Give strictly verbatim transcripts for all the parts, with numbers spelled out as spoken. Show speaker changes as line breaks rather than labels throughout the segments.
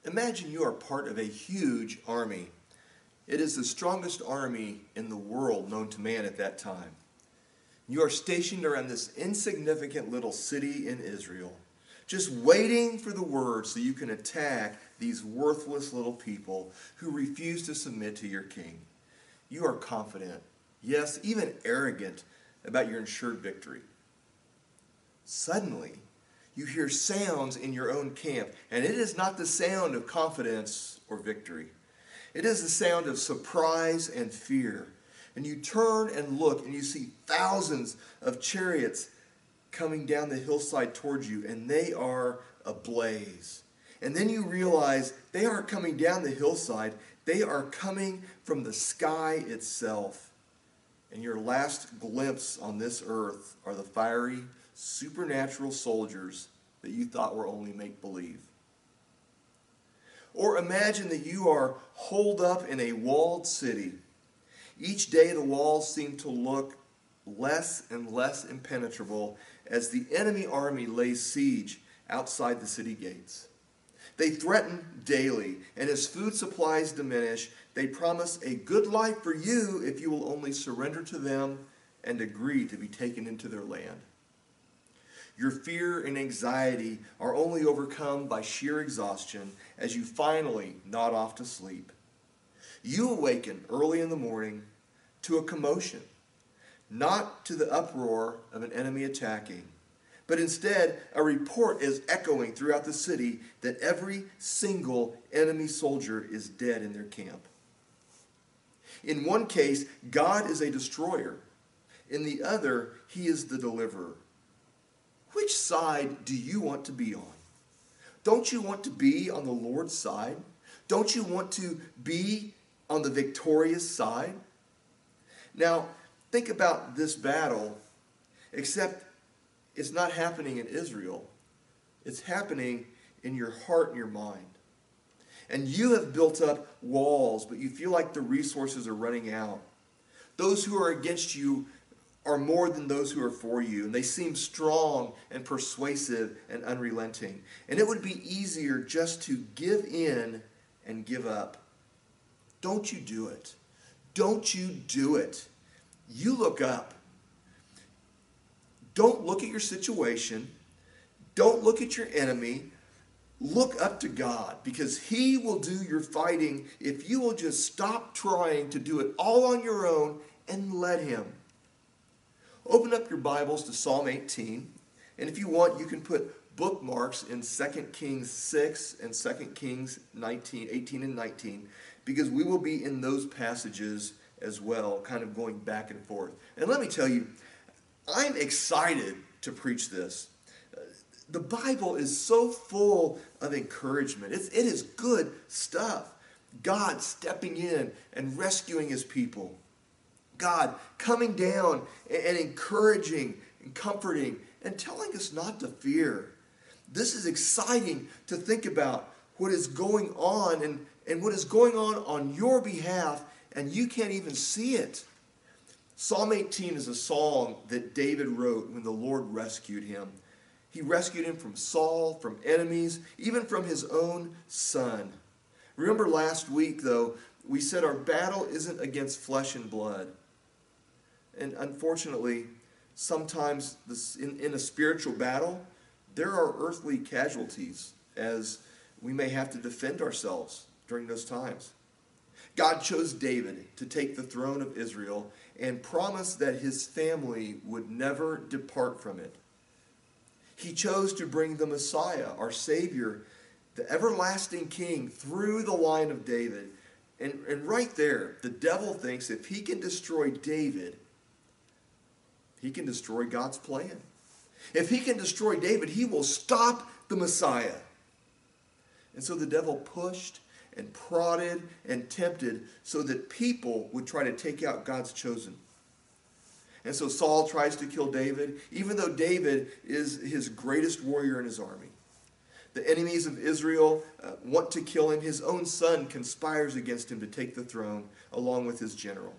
Imagine you are part of a huge army. It is the strongest army in the world known to man at that time. You are stationed around this insignificant little city in Israel, just waiting for the word so you can attack these worthless little people who refuse to submit to your king. You are confident, yes, even arrogant about your ensured victory. Suddenly, you hear sounds in your own camp, and it is not the sound of confidence or victory. It is the sound of surprise and fear. And you turn and look, and you see thousands of chariots coming down the hillside towards you, and they are ablaze. And then you realize they aren't coming down the hillside, they are coming from the sky itself. And your last glimpse on this earth are the fiery, supernatural soldiers that you thought were only make-believe. Or imagine that you are holed up in a walled city. Each day the walls seem to look less and less impenetrable as the enemy army lays siege outside the city gates. They threaten daily, and as food supplies diminish, they promise a good life for you if you will only surrender to them and agree to be taken into their land. Your fear and anxiety are only overcome by sheer exhaustion as you finally nod off to sleep. You awaken early in the morning to a commotion, not to the uproar of an enemy attacking, but instead a report is echoing throughout the city that every single enemy soldier is dead in their camp. In one case, God is a destroyer. In the other, he is the deliverer. Which side do you want to be on? Don't you want to be on the Lord's side? Don't you want to be on the victorious side? Now, think about this battle, except it's not happening in Israel. It's happening in your heart and your mind. And you have built up walls, but you feel like the resources are running out. Those who are against you are more than those who are for you, and they seem strong and persuasive and unrelenting. And it would be easier just to give in and give up. Don't you do it. Don't you do it. You look up. Don't look at your situation. Don't look at your enemy. Look up to God, because he will do your fighting if you will just stop trying to do it all on your own and let him. Open up your Bibles to Psalm eighteen, and if you want, you can put bookmarks in Second Kings six and Second Kings nineteen, eighteen and nineteen, because we will be in those passages as well, kind of going back and forth. And let me tell you, I'm excited to preach this. The Bible is so full of encouragement. It's, it is good stuff. God stepping in and rescuing his people. God coming down and encouraging and comforting and telling us not to fear. This is exciting to think about what is going on and, and what is going on on your behalf, and you can't even see it. Psalm eighteen is a song that David wrote when the Lord rescued him. He rescued him from Saul, from enemies, even from his own son. Remember last week, though, we said our battle isn't against flesh and blood. And unfortunately, sometimes this, in, in a spiritual battle, there are earthly casualties as we may have to defend ourselves during those times. God chose David to take the throne of Israel and promised that his family would never depart from it. He chose to bring the Messiah, our Savior, the everlasting King, through the line of David. And, and right there, the devil thinks if he can destroy David, he can destroy God's plan. If he can destroy David, he will stop the Messiah. And so the devil pushed and prodded and tempted so that people would try to take out God's chosen. And so Saul tries to kill David, even though David is his greatest warrior in his army. The enemies of Israel uh, want to kill him. His own son conspires against him to take the throne along with his general.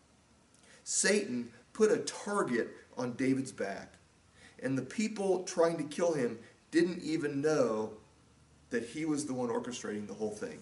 Satan put a target on David's back, and the people trying to kill him didn't even know that he was the one orchestrating the whole thing.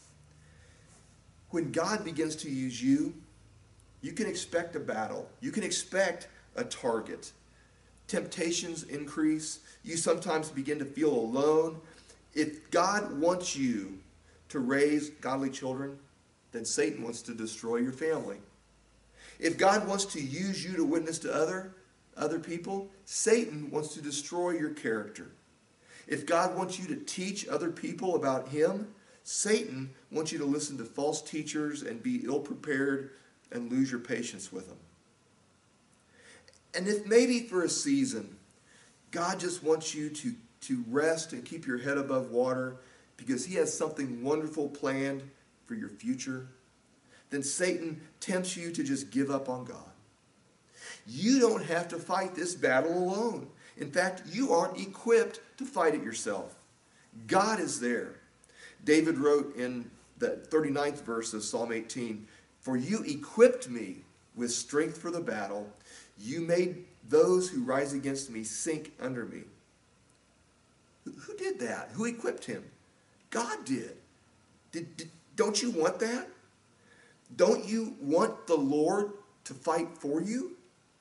When God begins to use you, you can expect a battle. You can expect a target. Temptations increase. You sometimes begin to feel alone. If God wants you to raise godly children, then Satan wants to destroy your family. If God wants to use you to witness to other, other people, Satan wants to destroy your character. If God wants you to teach other people about him, Satan wants you to listen to false teachers and be ill-prepared and lose your patience with them. And if maybe for a season, God just wants you to, to rest and keep your head above water because he has something wonderful planned for your future, then Satan tempts you to just give up on God. You don't have to fight this battle alone. In fact, you aren't equipped to fight it yourself. God is there. David wrote in the thirty-ninth verse of Psalm eighteen, "For you equipped me with strength for the battle. You made those who rise against me sink under me." Who did that? Who equipped him? God did. Did, did. Don't you want that? Don't you want the Lord to fight for you?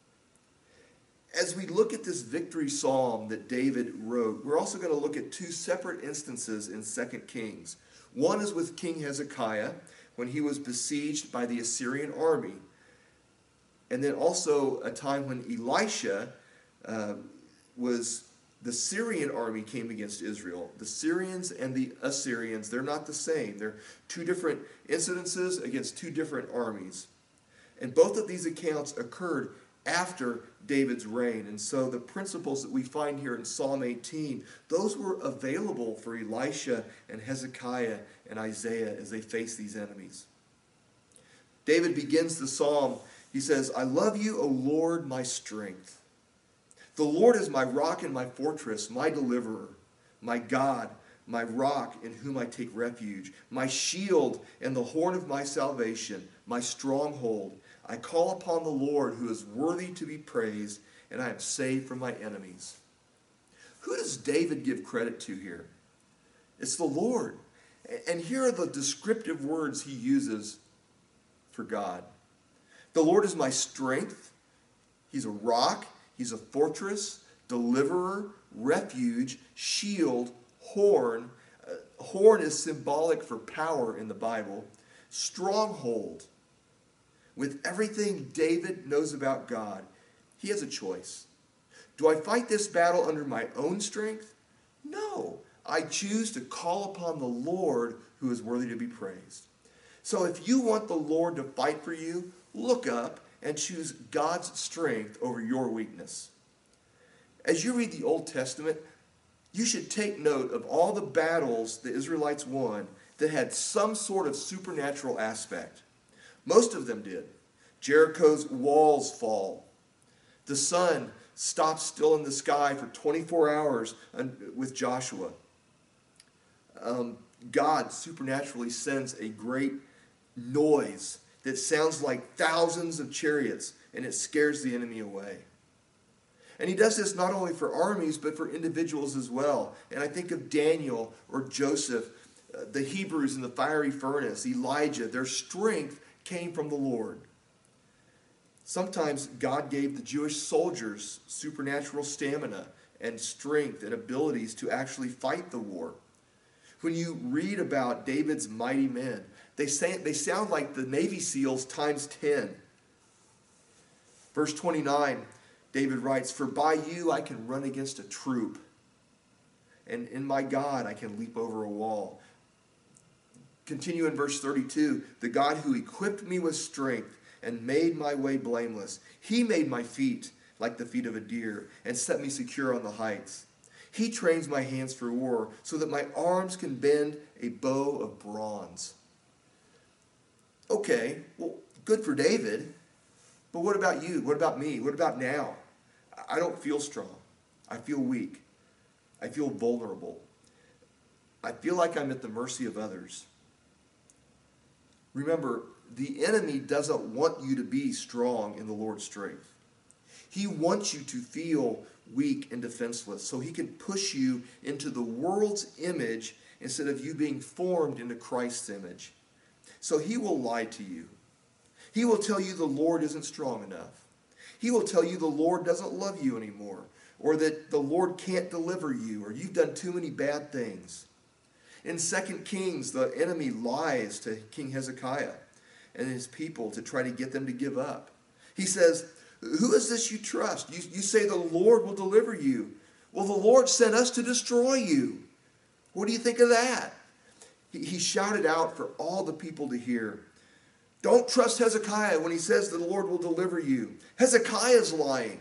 As we look at this victory psalm that David wrote, we're also going to look at two separate instances in Second Kings. One is with King Hezekiah when he was besieged by the Assyrian army. And then also a time when Elisha uh, was, the Syrian army came against Israel. The Syrians and the Assyrians, they're not the same. They're two different incidences against two different armies. And both of these accounts occurred after David's reign. And so the principles that we find here in Psalm eighteen, those were available for Elisha and Hezekiah and Isaiah as they face these enemies. David begins the psalm. He says, "I love you, O Lord, my strength. The Lord is my rock and my fortress, my deliverer, my God, my rock in whom I take refuge, my shield and the horn of my salvation, my stronghold. I call upon the Lord who is worthy to be praised, and I am saved from my enemies." Who does David give credit to here? It's the Lord. And here are the descriptive words he uses for God. The Lord is my strength. He's a rock. He's a fortress, deliverer, refuge, shield, horn. Uh, horn is symbolic for power in the Bible. Stronghold. With everything David knows about God, he has a choice. Do I fight this battle under my own strength? No. I choose to call upon the Lord who is worthy to be praised. So if you want the Lord to fight for you, look up and choose God's strength over your weakness. As you read the Old Testament, you should take note of all the battles the Israelites won that had some sort of supernatural aspect. Most of them did. Jericho's walls fall. The sun stops still in the sky for twenty-four hours with Joshua. Um, God supernaturally sends a great noise that sounds like thousands of chariots, and it scares the enemy away. And he does this not only for armies, but for individuals as well. And I think of Daniel or Joseph, uh, the Hebrews in the fiery furnace, Elijah. Their strength came from the Lord. Sometimes God gave the Jewish soldiers supernatural stamina and strength and abilities to actually fight the war. When you read about David's mighty men, they, say, they sound like the Navy SEALs times ten. Verse twenty-nine, David writes, "For by you I can run against a troop, and in my God I can leap over a wall." Continue in verse thirty-two, "The God who equipped me with strength and made my way blameless, he made my feet like the feet of a deer and set me secure on the heights. He trains my hands for war so that my arms can bend a bow of bronze." Okay, well, good for David, but what about you? What about me? What about now? I don't feel strong. I feel weak. I feel vulnerable. I feel like I'm at the mercy of others. Remember, the enemy doesn't want you to be strong in the Lord's strength. He wants you to feel weak and defenseless so he can push you into the world's image instead of you being formed into Christ's image. So he will lie to you. He will tell you the Lord isn't strong enough. He will tell you the Lord doesn't love you anymore, or that the Lord can't deliver you, or you've done too many bad things. In Second Kings, the enemy lies to King Hezekiah and his people to try to get them to give up. He says, who is this you trust? You, you say the Lord will deliver you. Well, the Lord sent us to destroy you. What do you think of that? He, he shouted out for all the people to hear. Don't trust Hezekiah when he says the Lord will deliver you. Hezekiah's lying.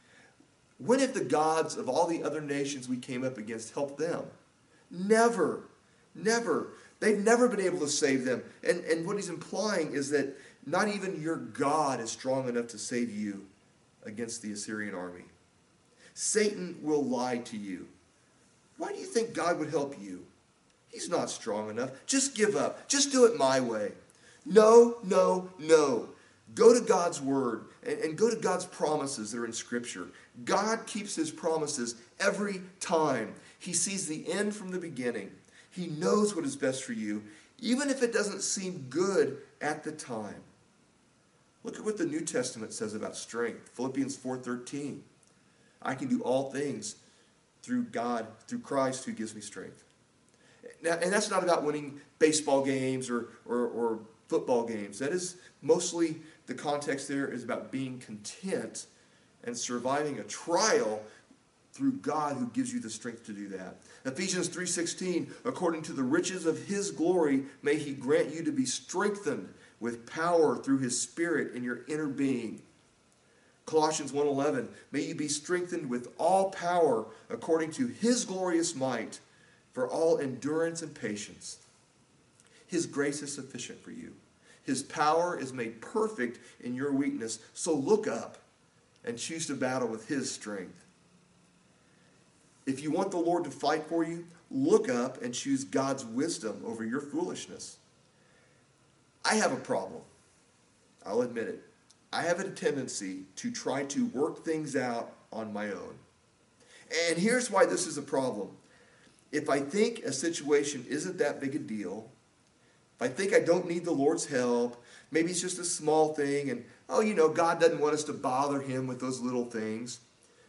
When have the gods of all the other nations we came up against helped them? Never. Never. They've never been able to save them. And, and what he's implying is that not even your God is strong enough to save you against the Assyrian army. Satan will lie to you. Why do you think God would help you? He's not strong enough. Just give up. Just do it my way. No, no, no. Go to God's word and, and go to God's promises that are in Scripture. God keeps his promises every time. He sees the end from the beginning. He knows what is best for you, even if it doesn't seem good at the time. Look at what the New Testament says about strength. Philippians four thirteen. I can do all things through God, through Christ who gives me strength. Now, and that's not about winning baseball games or, or, or football games. That is mostly, the context there is about being content and surviving a trial through God who gives you the strength to do that. Ephesians three sixteen, according to the riches of his glory, may he grant you to be strengthened with power through his Spirit in your inner being. Colossians one eleven, may you be strengthened with all power according to his glorious might for all endurance and patience. His grace is sufficient for you. His power is made perfect in your weakness. So look up and choose to battle with his strength. If you want the Lord to fight for you, look up and choose God's wisdom over your foolishness. I have a problem. I'll admit it. I have a tendency to try to work things out on my own. And here's why this is a problem. If I think a situation isn't that big a deal, if I think I don't need the Lord's help, maybe it's just a small thing, and, oh, you know, God doesn't want us to bother him with those little things.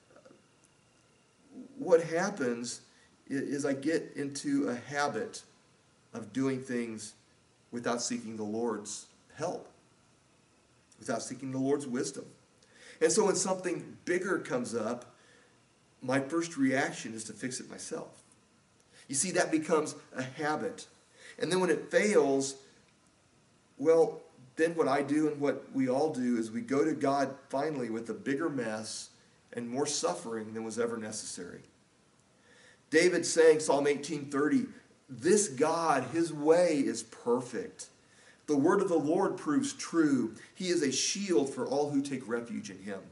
What happens is I get into a habit of doing things without seeking the Lord's help, without seeking the Lord's wisdom. And so when something bigger comes up, my first reaction is to fix it myself. You see, that becomes a habit. And then when it fails, well, then what I do and what we all do is we go to God finally with a bigger mess and more suffering than was ever necessary. David sang Psalm eighteen thirty, this God, his way is perfect. The word of the Lord proves true. He is a shield for all who take refuge in him.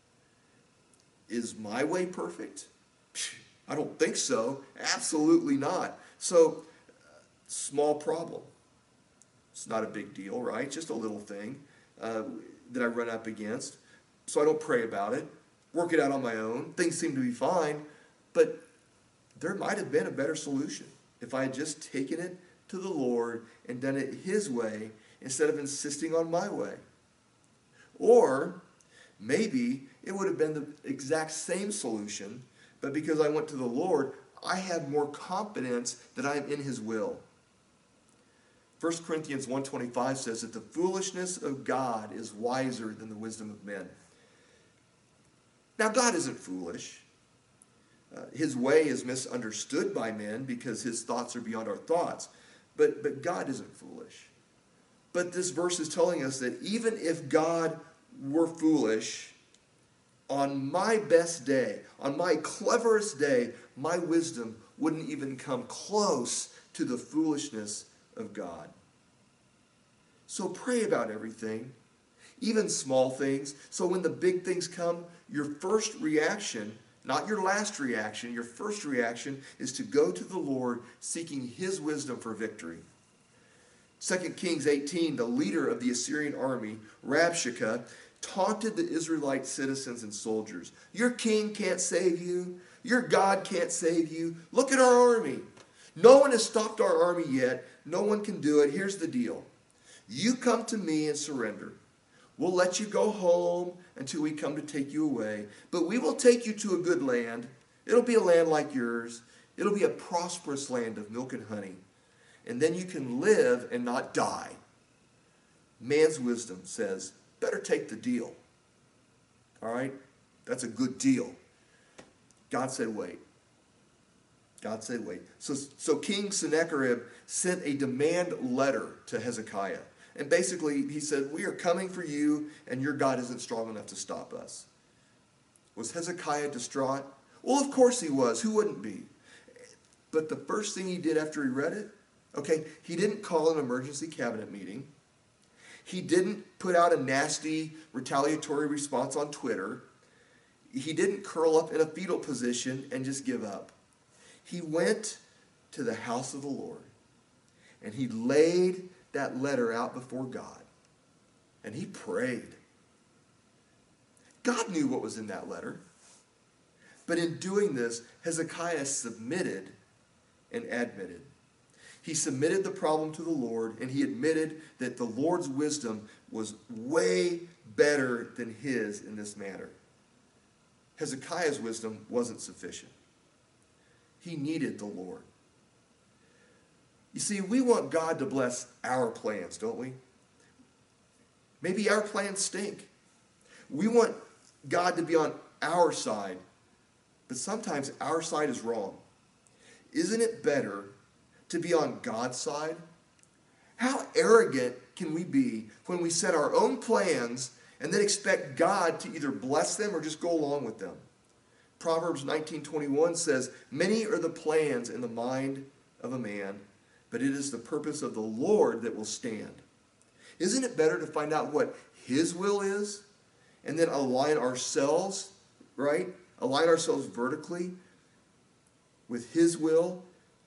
Is my way perfect? I don't think so. Absolutely not. So, small problem. It's not a big deal, right? Just a little thing uh, that I run up against. So I don't pray about it. Work it out on my own. Things seem to be fine. But there might have been a better solution if I had just taken it to the Lord and done it his way instead of insisting on my way. Or maybe it would have been the exact same solution, but because I went to the Lord, I had more confidence that I am in his will. First Corinthians one twenty-five says that the foolishness of God is wiser than the wisdom of men. Now, God isn't foolish. Uh, his way is misunderstood by men because his thoughts are beyond our thoughts. But, but God isn't foolish. But this verse is telling us that even if God were foolish, on my best day, on my cleverest day, my wisdom wouldn't even come close to the foolishness of God. So pray about everything, even small things. So when the big things come, your first reaction, not your last reaction, your first reaction is to go to the Lord seeking his wisdom for victory. Second Kings eighteen, the leader of the Assyrian army, Rabshakeh, taunted the Israelite citizens and soldiers. Your king can't save you. Your God can't save you. Look at our army. No one has stopped our army yet. No one can do it. Here's the deal. You come to me and surrender. We'll let you go home until we come to take you away. But we will take you to a good land. It'll be a land like yours. It'll be a prosperous land of milk and honey. And then you can live and not die. Man's wisdom says, better take the deal. All right? That's a good deal. God said, wait. God said, wait. So, so King Sennacherib sent a demand letter to Hezekiah. And basically, he said, we are coming for you, and your God isn't strong enough to stop us. Was Hezekiah distraught? Well, of course he was. Who wouldn't be? But the first thing he did after he read it, okay, he didn't call an emergency cabinet meeting. He didn't put out a nasty retaliatory response on Twitter. He didn't curl up in a fetal position and just give up. He went to the house of the Lord, and he laid that letter out before God, and he prayed. God knew what was in that letter. But in doing this, Hezekiah submitted and admitted. He submitted the problem to the Lord, and he admitted that the Lord's wisdom was way better than his in this matter. Hezekiah's wisdom wasn't sufficient. He needed the Lord. You see, we want God to bless our plans, don't we? Maybe our plans stink. We want God to be on our side, but sometimes our side is wrong. Isn't it better to be on God's side? How arrogant can we be when we set our own plans and then expect God to either bless them or just go along with them? Proverbs nineteen twenty-one says, many are the plans in the mind of a man, but it is the purpose of the Lord that will stand. Isn't it better to find out what his will is and then align ourselves, right? Align ourselves vertically with his will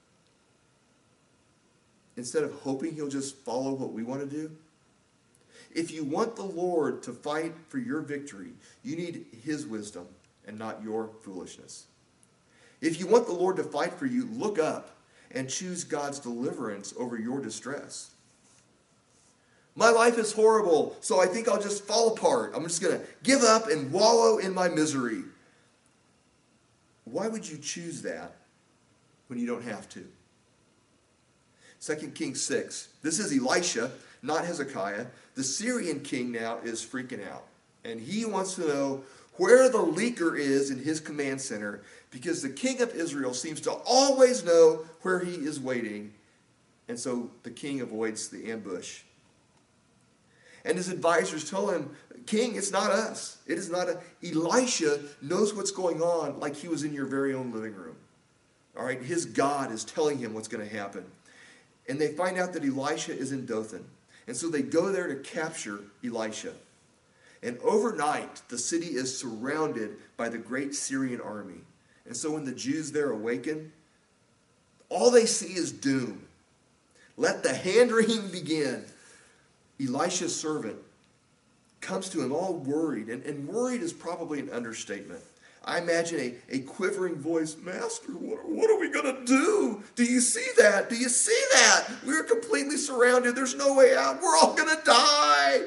instead of hoping he'll just follow what we want to do? If you want the Lord to fight for your victory, you need his wisdom and not your foolishness. If you want the Lord to fight for you, look up and choose God's deliverance over your distress. My life is horrible, so I think I'll just fall apart. I'm just going to give up and wallow in my misery. Why would you choose that when you don't have to? Second Kings six. This is Elisha, not Hezekiah. The Syrian king now is freaking out. And he wants to know where the leaker is in his command center, because the king of Israel seems to always know where he is waiting. And so the king avoids the ambush. And his advisors tell him, King, it's not us. It is not a... Elisha knows what's going on like he was in your very own living room. All right, his God is telling him what's going to happen. And they find out that Elisha is in Dothan. And so they go there to capture Elisha. And overnight, the city is surrounded by the great Syrian army. And so when the Jews there awaken, all they see is doom. Let the hand-wringing begin. Elisha's servant comes to him all worried. And, and worried is probably an understatement. I imagine a, a quivering voice, Master, what, what are we going to do? Do you see that? Do you see that? We're completely surrounded. There's no way out. We're all going to die.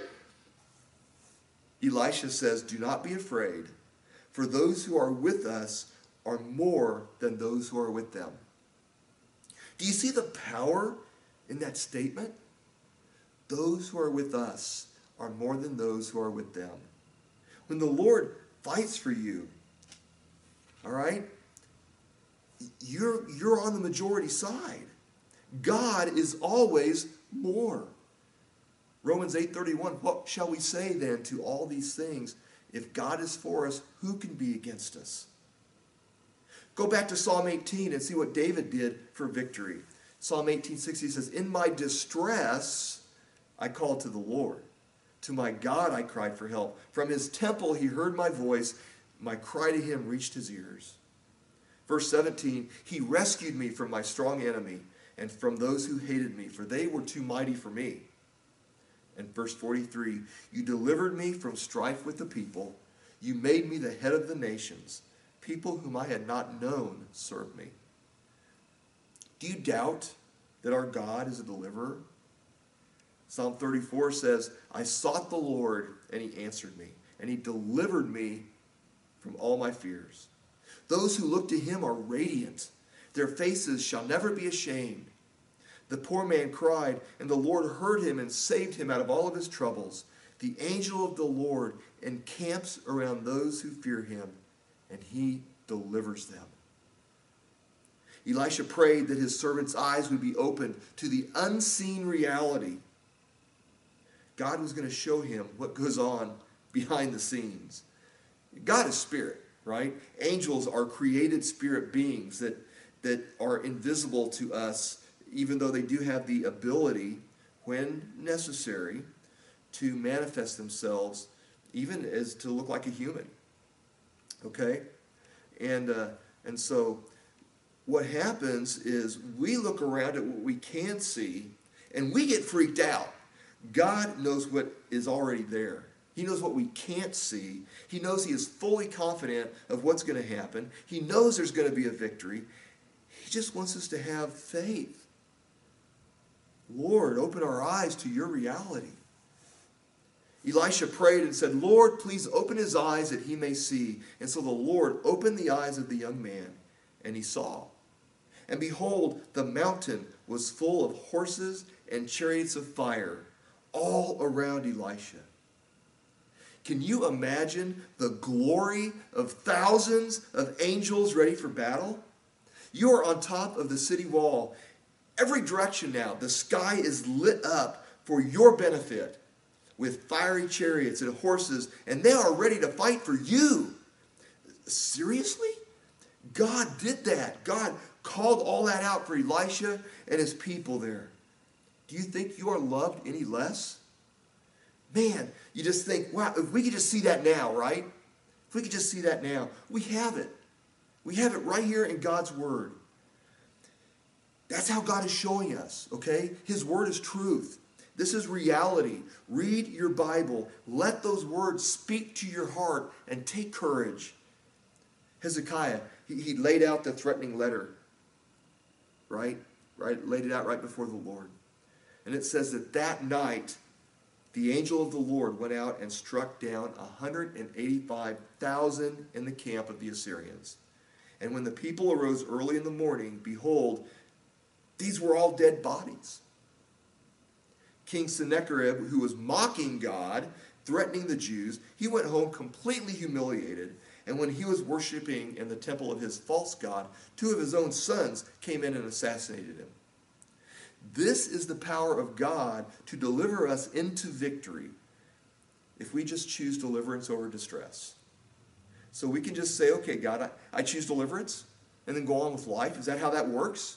Elisha says, do not be afraid, for those who are with us are more than those who are with them. Do you see the power in that statement? Those who are with us are more than those who are with them. When the Lord fights for you, all right, you're, you're on the majority side. God is always more. Romans eight thirty-one, what shall we say then to all these things? If God is for us, who can be against us? Go back to Psalm eighteen and see what David did for victory. Psalm eighteen sixty says, in my distress, I called to the Lord. To my God I cried for help. From his temple he heard my voice. My cry to him reached his ears. Verse seventeen, he rescued me from my strong enemy and from those who hated me, for they were too mighty for me. And verse forty-three, you delivered me from strife with the people. You made me the head of the nations. People whom I had not known served me. Do you doubt that our God is a deliverer? Psalm thirty-four says, I sought the Lord, and he answered me, and he delivered me from all my fears. Those who look to him are radiant. Their faces shall never be ashamed. The poor man cried, and the Lord heard him and saved him out of all of his troubles. The angel of the Lord encamps around those who fear him, and he delivers them. Elisha prayed that his servant's eyes would be opened to the unseen reality. God was going to show him what goes on behind the scenes. God is spirit, right? Angels are created spirit beings that, that are invisible to us, even though they do have the ability, when necessary, to manifest themselves, even as to look like a human. Okay? And, uh, and so what happens is we look around at what we can see, and we get freaked out. God knows what is already there. He knows what we can't see. He knows he is fully confident of what's going to happen. He knows there's going to be a victory. He just wants us to have faith. Lord, open our eyes to your reality. Elisha prayed and said, Lord, please open his eyes that he may see. And so the Lord opened the eyes of the young man, and he saw. And behold, the mountain was full of horses and chariots of fire all around Elisha. Can you imagine the glory of thousands of angels ready for battle? You are on top of the city wall. Every direction now, the sky is lit up for your benefit with fiery chariots and horses, and they are ready to fight for you. Seriously? God did that. God called all that out for Elisha and his people there. Do you think you are loved any less? Man, you just think, wow, if we could just see that now, right? If we could just see that now. We have it. We have it right here in God's Word. That's how God is showing us, okay? His Word is truth. This is reality. Read your Bible. Let those words speak to your heart and take courage. Hezekiah, he, he laid out the threatening letter, right? Right? Laid it out right before the Lord. And it says that that night, the angel of the Lord went out and struck down one hundred eighty-five thousand in the camp of the Assyrians. And when the people arose early in the morning, behold, these were all dead bodies. King Sennacherib, who was mocking God, threatening the Jews, he went home completely humiliated. And when he was worshiping in the temple of his false god, two of his own sons came in and assassinated him. This is the power of God to deliver us into victory if we just choose deliverance over distress. So we can just say, okay, God, I, I choose deliverance, and then go on with life. Is that how that works?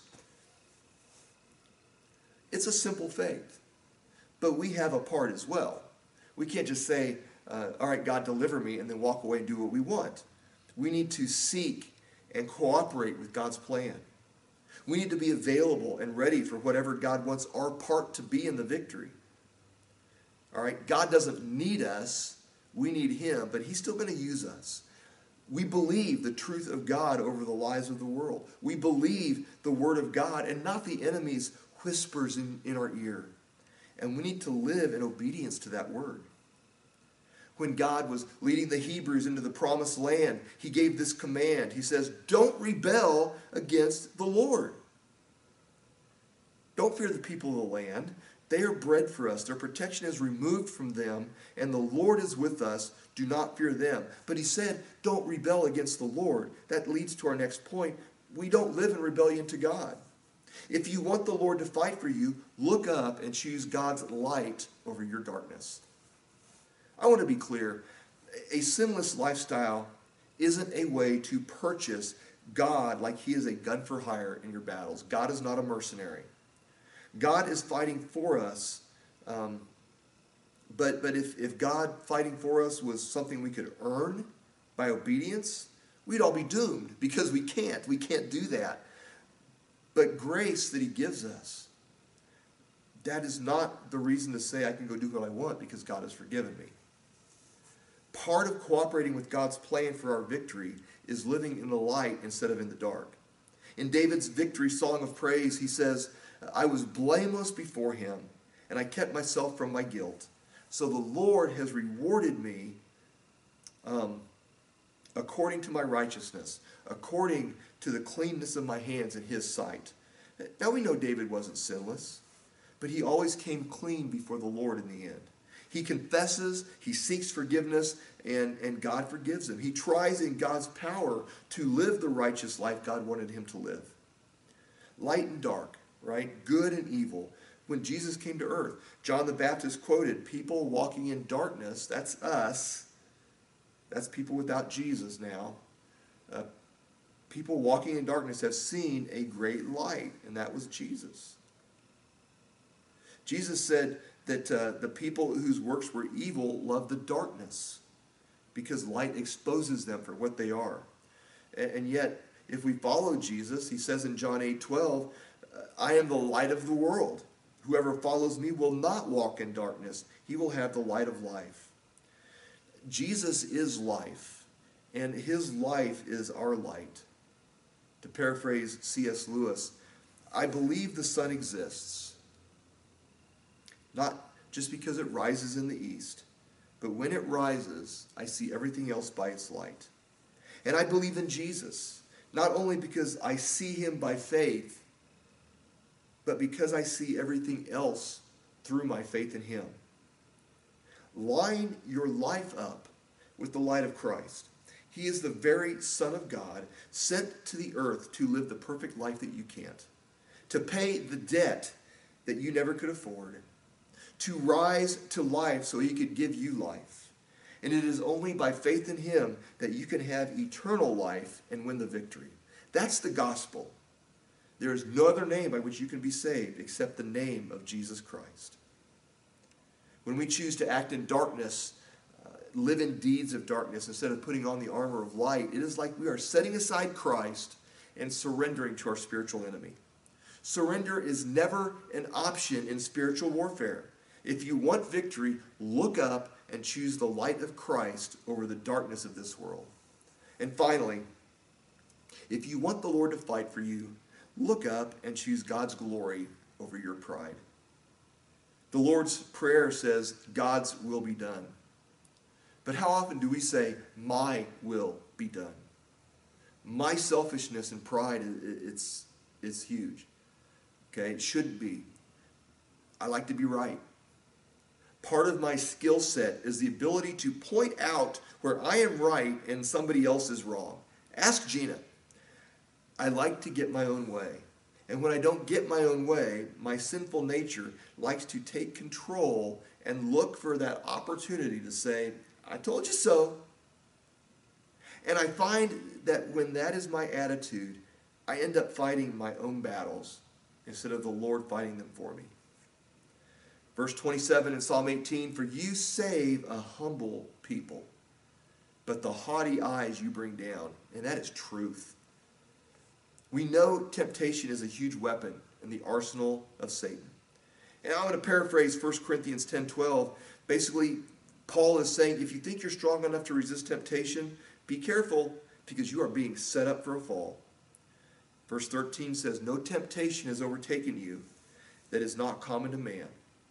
It's a simple faith. But we have a part as well. We can't just say, uh, all right, God, deliver me, and then walk away and do what we want. We need to seek and cooperate with God's plan. We need to be available and ready for whatever God wants our part to be in the victory. All right? God doesn't need us. We need him, but he's still going to use us. We believe the truth of God over the lies of the world. We believe the word of God and not the enemy's whispers in, in our ear. And we need to live in obedience to that word. When God was leading the Hebrews into the promised land, he gave this command. He says, don't rebel against the Lord. Don't fear the people of the land. They are bread for us. Their protection is removed from them, and the Lord is with us. Do not fear them. But he said, don't rebel against the Lord. That leads to our next point. We don't live in rebellion to God. If you want the Lord to fight for you, look up and choose God's light over your darkness. I want to be clear. A sinless lifestyle isn't a way to purchase God like he is a gun for hire in your battles. God is not a mercenary. God is fighting for us. Um, but but if, if God fighting for us was something we could earn by obedience, we'd all be doomed because we can't. We can't do that. But grace that he gives us, that is not the reason to say I can go do what I want because God has forgiven me. Part of cooperating with God's plan for our victory is living in the light instead of in the dark. In David's victory song of praise, he says, I was blameless before him, and I kept myself from my guilt. So the Lord has rewarded me um, according to my righteousness, according to the cleanness of my hands in his sight. Now we know David wasn't sinless, but he always came clean before the Lord in the end. He confesses, he seeks forgiveness, and, and God forgives him. He tries in God's power to live the righteous life God wanted him to live. Light and dark, right? Good and evil. When Jesus came to earth, John the Baptist quoted, people walking in darkness, that's us. That's people without Jesus now. Uh, people walking in darkness have seen a great light, and that was Jesus. Jesus said that uh, the people whose works were evil loved the darkness because light exposes them for what they are. And, and yet, if we follow Jesus, he says in John eight twelve, I am the light of the world. Whoever follows me will not walk in darkness. He will have the light of life. Jesus is life, and his life is our light. To paraphrase C S Lewis, I believe the sun exists, not just because it rises in the east, but when it rises, I see everything else by its light. And I believe in Jesus, not only because I see him by faith, but because I see everything else through my faith in him. Line your life up with the light of Christ. He is the very Son of God, sent to the earth to live the perfect life that you can't, to pay the debt that you never could afford, to rise to life so he could give you life. And it is only by faith in him that you can have eternal life and win the victory. That's the gospel. There is no other name by which you can be saved except the name of Jesus Christ. When we choose to act in darkness, uh, live in deeds of darkness instead of putting on the armor of light, it is like we are setting aside Christ and surrendering to our spiritual enemy. Surrender is never an option in spiritual warfare. If you want victory, look up and choose the light of Christ over the darkness of this world. And finally, if you want the Lord to fight for you, look up and choose God's glory over your pride. The Lord's Prayer says, God's will be done. But how often do we say, my will be done? My selfishness and pride, it's, it's huge. Okay, it shouldn't be. I like to be right. Part of my skill set is the ability to point out where I am right and somebody else is wrong. Ask Gina. I like to get my own way. And when I don't get my own way, my sinful nature likes to take control and look for that opportunity to say, I told you so. And I find that when that is my attitude, I end up fighting my own battles instead of the Lord fighting them for me. Verse twenty-seven in Psalm eighteen, for you save a humble people, but the haughty eyes you bring down. And that is truth. We know temptation is a huge weapon in the arsenal of Satan. And I'm going to paraphrase First Corinthians ten twelve. Basically, Paul is saying, if you think you're strong enough to resist temptation, be careful because you are being set up for a fall. Verse thirteen says, no temptation has overtaken you that is not common to man.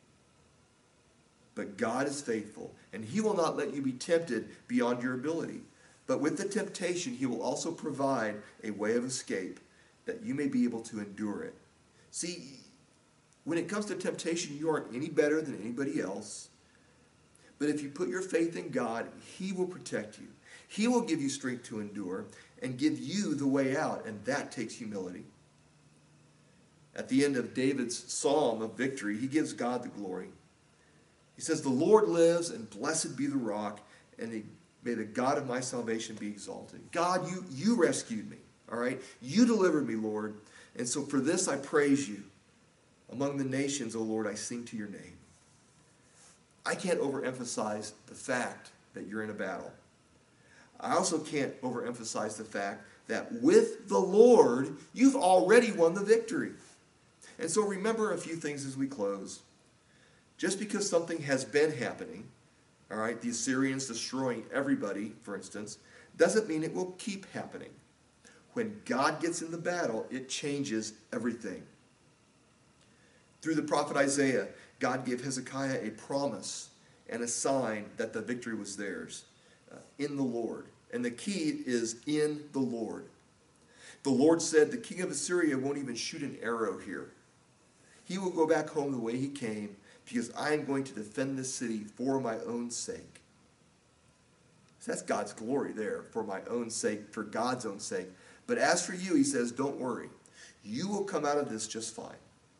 But God is faithful, and he will not let you be tempted beyond your ability. But with the temptation, he will also provide a way of escape that you may be able to endure it. See, when it comes to temptation, you aren't any better than anybody else. But if you put your faith in God, he will protect you. He will give you strength to endure and give you the way out, and that takes humility. At the end of David's psalm of victory, he gives God the glory. He says, the Lord lives, and blessed be the rock, and he, may the God of my salvation be exalted. God, you, you rescued me, all right? You delivered me, Lord. And so for this I praise you. Among the nations, O Lord, I sing to your name. I can't overemphasize the fact that you're in a battle. I also can't overemphasize the fact that with the Lord, you've already won the victory. And so remember a few things as we close. Just because something has been happening, all right, the Assyrians destroying everybody, for instance, doesn't mean it will keep happening. when God gets in the battle, it changes everything. Through the prophet Isaiah, God gave Hezekiah a promise and a sign that the victory was theirs uh, in the Lord. And the key is in the Lord. The Lord said, the king of Assyria won't even shoot an arrow here. He will go back home the way he came, because I am going to defend this city for my own sake. So that's God's glory there, for my own sake, for God's own sake. But as for you, he says, don't worry. You will come out of this just fine.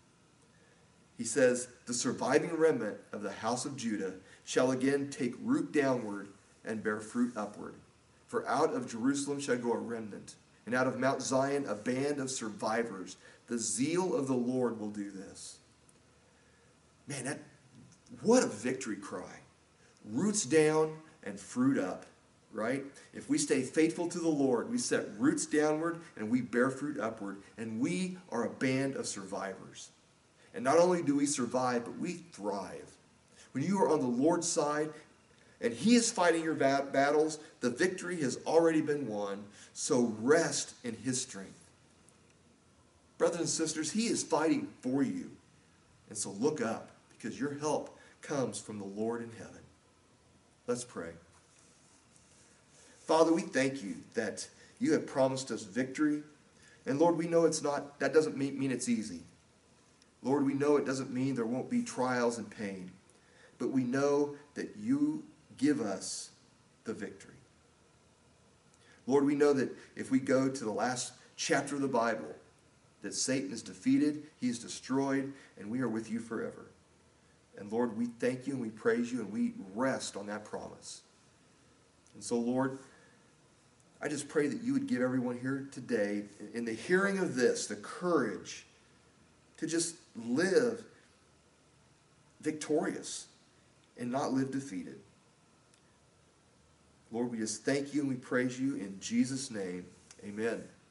He says, the surviving remnant of the house of Judah shall again take root downward and bear fruit upward. For out of Jerusalem shall go a remnant, and out of Mount Zion a band of survivors. The zeal of the Lord will do this. Man, that, what a victory cry. Roots down and fruit up, right? If we stay faithful to the Lord, we set roots downward and we bear fruit upward, and we are a band of survivors. And not only do we survive, but we thrive. When you are on the Lord's side and he is fighting your battles, the victory has already been won, so rest in his strength. Brothers and sisters, he is fighting for you. And so look up, because your help comes from the Lord in heaven. Let's pray. Father, we thank you that you have promised us victory. And Lord, we know it's not, that doesn't mean, mean it's easy. Lord, we know it doesn't mean there won't be trials and pain. But we know that you give us the victory. Lord, we know that if we go to the last chapter of the Bible, that Satan is defeated, he is destroyed, and we are with you forever. And Lord, we thank you and we praise you and we rest on that promise. And so, Lord, I just pray that you would give everyone here today, in the hearing of this, the courage to just live victorious and not live defeated. Lord, we just thank you and we praise you in Jesus' name. Amen.